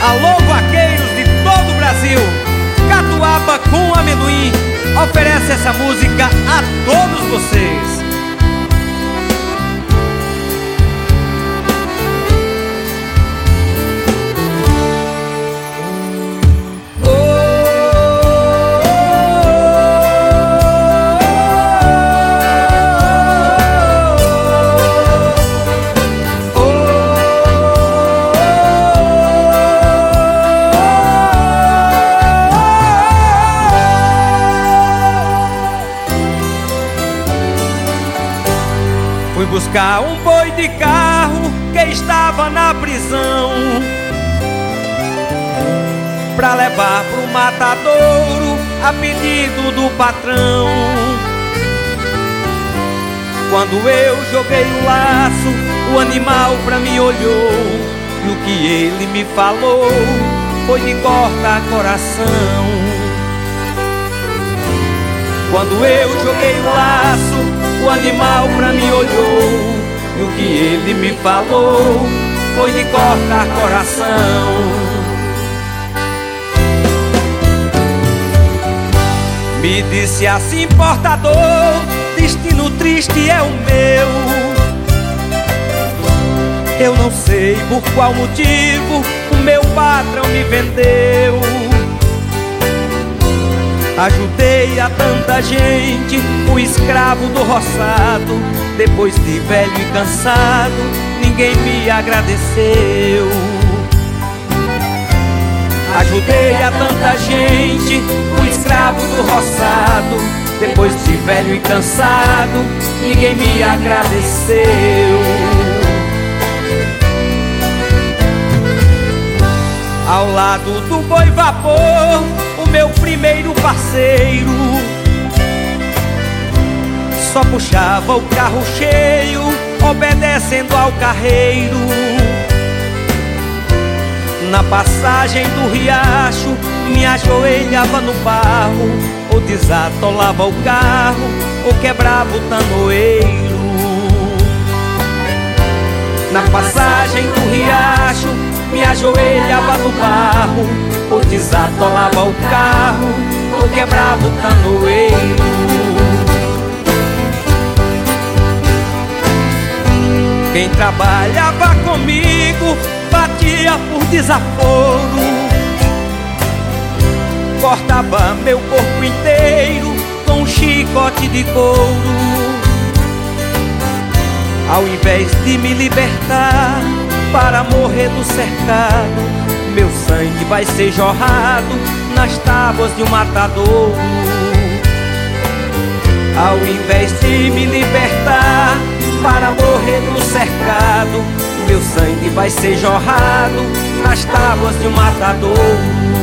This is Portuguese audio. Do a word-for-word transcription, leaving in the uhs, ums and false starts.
Alô, vaqueiros de todo o Brasil, Catuaba com Amendoim oferece essa música a todos vocês. Fui buscar um boi de carro que estava na prisão, pra levar pro matadouro a pedido do patrão. Quando eu joguei o laço, o animal pra mim olhou, e o que ele me falou foi de cortar coração. Quando eu joguei o laço, o animal pra mim olhou, e o que ele me falou foi de cortar coração. Me disse assim, portador, destino triste é o meu. Eu não sei por qual motivo o meu patrão me vendeu. Ajudei a tanta gente, fui escravo do roçado. Depois de velho e cansado, ninguém me agradeceu. Ajudei a tanta gente, fui escravo do roçado. Depois de velho e cansado, ninguém me agradeceu. Ao lado do boi vapor, o meu primeiro parceiro só puxava o carro cheio, obedecendo ao carreiro. Na passagem do riacho, me ajoelhava no barro, ou desatolava o carro, ou quebrava o tanoeiro. Na passagem do riacho, me ajoelhava no barro, ou desatolava o carro, ou quebrava o tanoeiro. Quem trabalhava comigo batia por desaforo, cortava meu corpo inteiro com um chicote de couro. Ao invés de me libertar para morrer no cercado, meu sangue vai ser jorrado nas tábuas de um matadouro. Ao invés de me libertar para morrer no cercado, meu sangue vai ser jorrado nas tábuas de um matadouro.